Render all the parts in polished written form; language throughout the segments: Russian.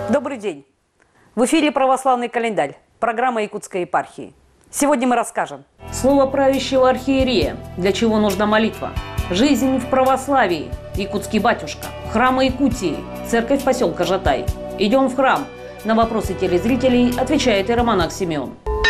Добрый день! В эфире «Православный календарь», программа Якутской епархии. Сегодня мы расскажем. Слово правящего архиерея. Для чего нужна молитва? Жизнь в православии. Якутский батюшка. Храмы Якутии. Церковь поселка Жатай. Идем в храм. На вопросы телезрителей отвечает иеромонах Симеон.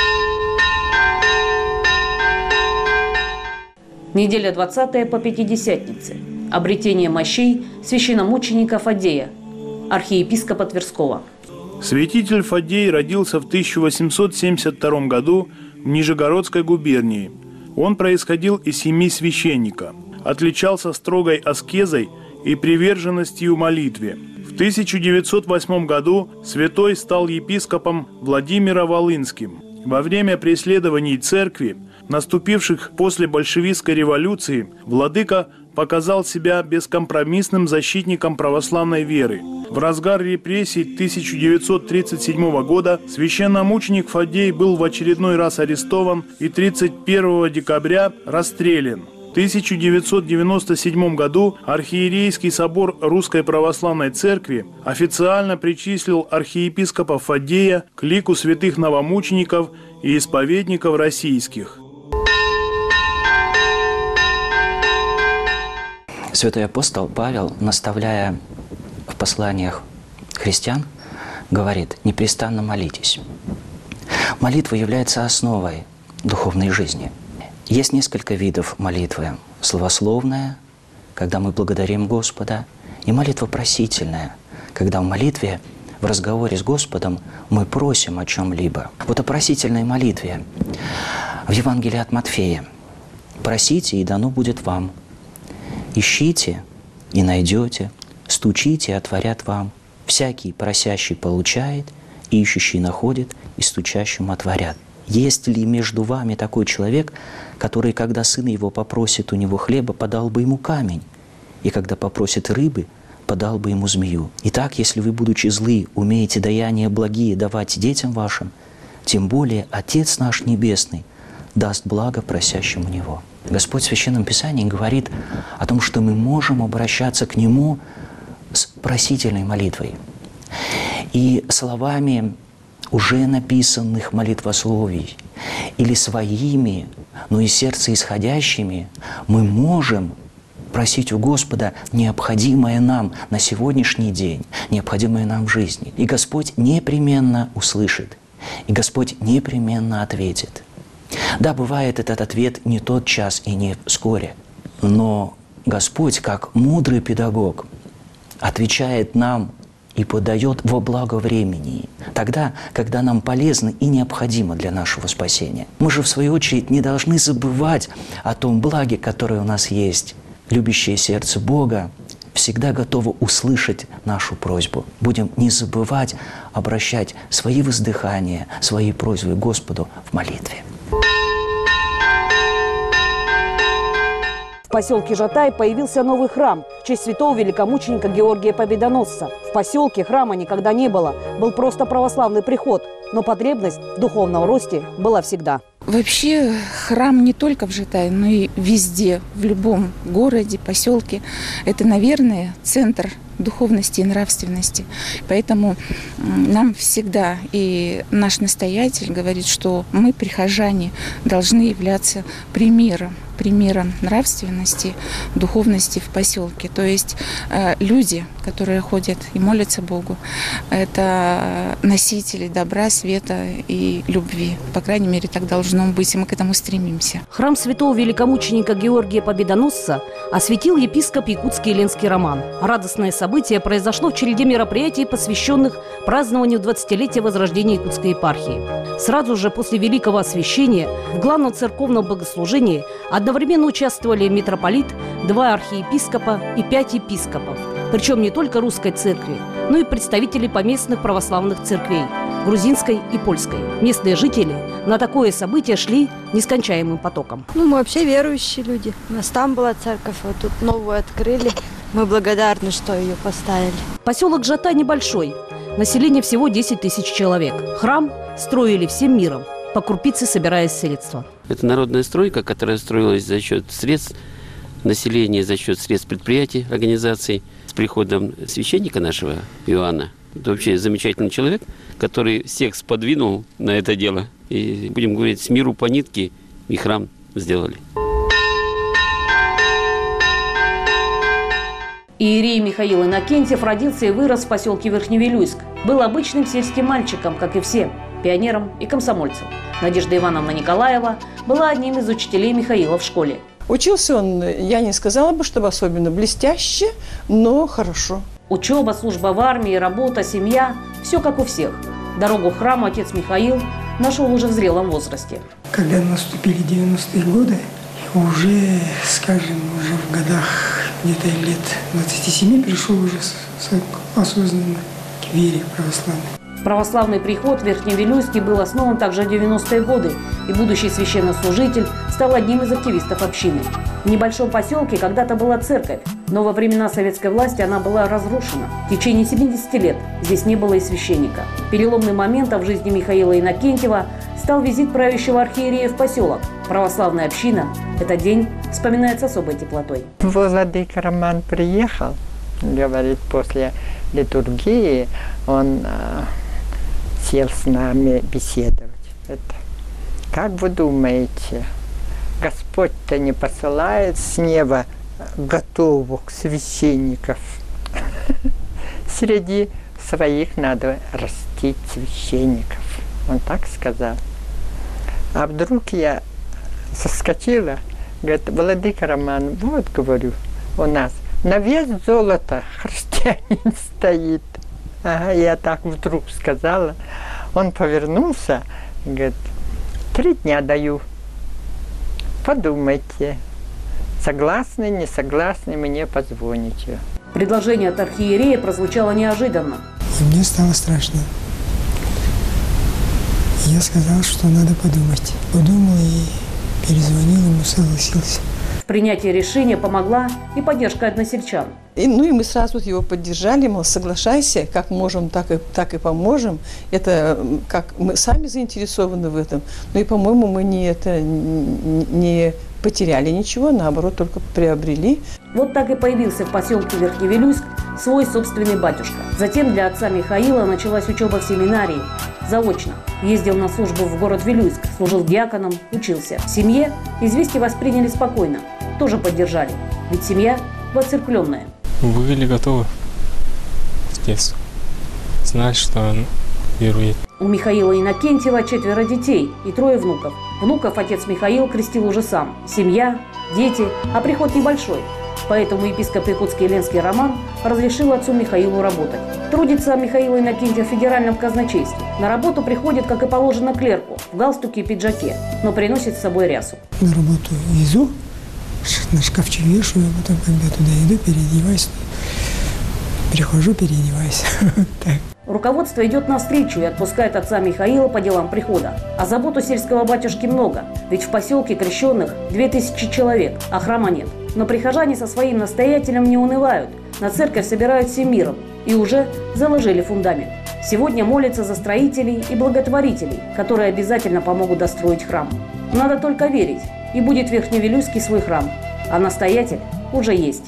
Неделя 20 по Пятидесятнице. Обретение мощей священномученика Фаддея, архиепископа Тверского. Святитель Фаддей родился в 1872 году в Нижегородской губернии. Он происходил из семьи священника, отличался строгой аскезой и приверженностью молитве. В 1908 году святой стал епископом Владимира Волынским. Во время преследований церкви, наступивших после большевистской революции, владыка показал себя бескомпромиссным защитником православной веры. В разгар репрессий 1937 года священномученик Фаддей был в очередной раз арестован и 31 декабря расстрелян. В 1997 году архиерейский собор Русской Православной Церкви официально причислил архиепископа Фаддея к лику святых новомучеников и исповедников российских. Святой апостол Павел, наставляя в посланиях христиан, говорит: непрестанно молитесь. Молитва является основой духовной жизни. Есть несколько видов молитвы. Словословная, когда мы благодарим Господа, и молитва просительная, когда в молитве, в разговоре с Господом мы просим о чем-либо. Вот о просительной молитве в Евангелии от Матфея: «Просите, и дано будет вам. Ищите, и найдете. Стучите, и отворят вам. Всякий просящий получает, ищущий находит, и стучащим отворят». Есть ли между вами такой человек, который, когда сын его попросит у него хлеба, подал бы ему камень, и когда попросит рыбы, подал бы ему змею? Итак, если вы, будучи злы, умеете даяния благие давать детям вашим, тем более Отец наш Небесный даст благо просящему Него. Господь в Священном Писании говорит о том, что мы можем обращаться к Нему с просительной молитвой. И словами уже написанных молитвословий или своими, но из сердца исходящими, мы можем просить у Господа необходимое нам на сегодняшний день, необходимое нам в жизни. И Господь непременно услышит, и Господь непременно ответит. Да, бывает этот ответ не тот час и не вскоре, но Господь, как мудрый педагог, отвечает нам и подает во благо времени, тогда, когда нам полезно и необходимо для нашего спасения. Мы же, в свою очередь, не должны забывать о том благе, которое у нас есть. Любящее сердце Бога всегда готово услышать нашу просьбу. Будем не забывать обращать свои воздыхания, свои просьбы к Господу в молитве. В поселке Жатай появился новый храм в честь святого великомученика Георгия Победоносца. В поселке храма никогда не было, был просто православный приход, но потребность в духовном росте была всегда. Вообще храм не только в Жатае, но и везде, в любом городе, поселке. Это, наверное, центр духовности и нравственности. Поэтому нам всегда и наш настоятель говорит, что мы, прихожане, должны являться примером нравственности, духовности в поселке. То есть люди, которые ходят и молятся Богу, это носители добра, света и любви. По крайней мере, так должно быть, и мы к этому стремимся. Храм святого великомученика Георгия Победоносца осветил епископ якутский Ленский Роман. Радостное событие произошло в череде мероприятий, посвященных празднованию 20-летия возрождения якутской епархии. Сразу же после великого освящения в главном церковном богослужении одновременно участвовали митрополит, 2 архиепископа и 5 епископов. Причем не только русской церкви, но и представители поместных православных церквей – грузинской и польской. Местные жители на такое событие шли нескончаемым потоком. Мы вообще верующие люди. У нас там была церковь, вот тут новую открыли. Мы благодарны, что ее поставили. Поселок Жатай небольшой. Население всего 10 тысяч человек. Храм строили всем миром, по крупице собирая средства. Это народная стройка, которая строилась за счет средств населения, за счет средств предприятий, организаций. С приходом священника нашего Иоанна Это вообще замечательный человек, который всех сподвинул на это дело. И, будем говорить, с миру по нитке и храм сделали. Иерей Михаил Иннокентьев родился и вырос в поселке Верхневилюйск. Был обычным сельским мальчиком, как и все, пионером и комсомольцем. Надежда Ивановна Николаева была одним из учителей Михаила в школе. Учился он, я не сказала бы, чтобы особенно блестяще, но хорошо. Учеба, служба в армии, работа, семья – все как у всех. Дорогу к храму отец Михаил нашел уже в зрелом возрасте. Когда наступили 90-е годы, уже, скажем, уже в годах где-то лет 27 пришел уже осознанно к вере православной. Православный приход в Верхневилюйске был основан также в 90-е годы, и будущий священнослужитель стал одним из активистов общины. В небольшом поселке когда-то была церковь, но во времена советской власти она была разрушена. В течение 70 лет здесь не было и священника. Переломным моментом в жизни Михаила Иннокентьева стал визит правящего архиерея в поселок. Православная община этот день вспоминает с особой теплотой. Владыка Роман приехал, говорит, после литургии он сел с нами беседовать. Как вы думаете, Господь-то не посылает с неба готовых священников? Среди своих надо растить священников. Он так сказал. А вдруг я соскочила, говорит, Владыка Роман, вот, говорю, у нас на вес золота христианин стоит. Ага, я так вдруг сказала. Он повернулся, говорит, 3 дня даю. Подумайте, согласны, не согласны, мне позвоните. Предложение от архиерея прозвучало неожиданно. И мне стало страшно. Я сказал, что надо подумать. Подумал и перезвонил ему, согласился. В принятии решения помогла и поддержка односельчан. И мы сразу его поддержали, мол, соглашайся, как можем, так и поможем. Это как мы сами заинтересованы в этом. Ну и, по-моему, мы не потеряли ничего, наоборот, только приобрели. Вот так и появился в поселке Верхневилюйск свой собственный батюшка. Затем для отца Михаила началась учеба в семинарии. Заочно. Ездил на службу в город Вилюйск, служил диаконом, учился. В семье известие восприняли спокойно, тоже поддержали. Ведь семья воцерквленная. Были готовы с детства. Знать, что он верует. У Михаила Иннокентьева 4 детей и 3 внуков. Внуков отец Михаил крестил уже сам. Семья, дети, а приход небольшой. Поэтому епископ Якутский Ленский Роман разрешил отцу Михаилу работать. Трудится Михаил Иннокентьев в федеральном казначействе. На работу приходит, как и положено, клерку, в галстуке и пиджаке, но приносит с собой рясу. На работу везу, на шкафчик вешаю, потом, когда туда иду, переодеваюсь. Прихожу, переодеваюсь. Так. Руководство идет навстречу и отпускает отца Михаила по делам прихода. А забот у сельского батюшки много, ведь в поселке крещенных 2000 человек, а храма нет. Но прихожане со своим настоятелем не унывают. На церковь собирают всем миром и уже заложили фундамент. Сегодня молятся за строителей и благотворителей, которые обязательно помогут достроить храм. Надо только верить, и будет в Верхневилюйске свой храм. А настоятель уже есть.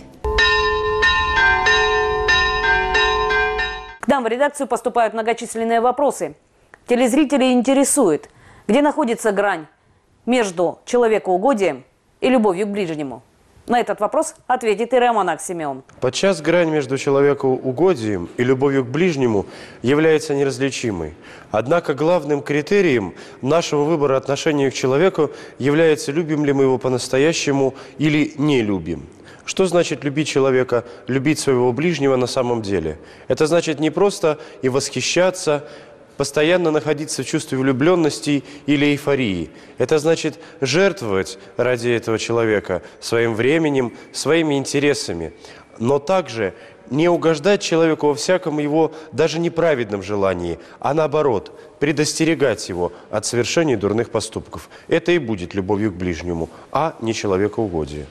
К нам в редакцию поступают многочисленные вопросы. Телезрителей интересует, где находится грань между человекоугодием и любовью к ближнему. На этот вопрос ответит иеромонах Симеон. Подчас грань между человекоугодием и любовью к ближнему является неразличимой. Однако главным критерием нашего выбора отношения к человеку является, любим ли мы его по-настоящему или не любим. Что значит любить человека, любить своего ближнего на самом деле? Это значит не просто и восхищаться, постоянно находиться в чувстве влюбленности или эйфории. Это значит жертвовать ради этого человека своим временем, своими интересами. Но также не угождать человеку во всяком его даже неправедном желании, а наоборот, предостерегать его от совершения дурных поступков. Это и будет любовью к ближнему, а не человекоугодие.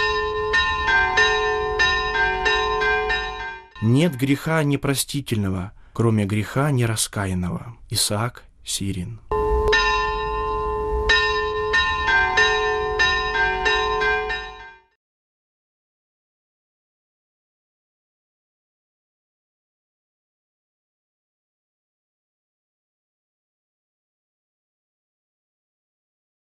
Нет греха непростительного, кроме греха нераскаянного. Исаак Сирин.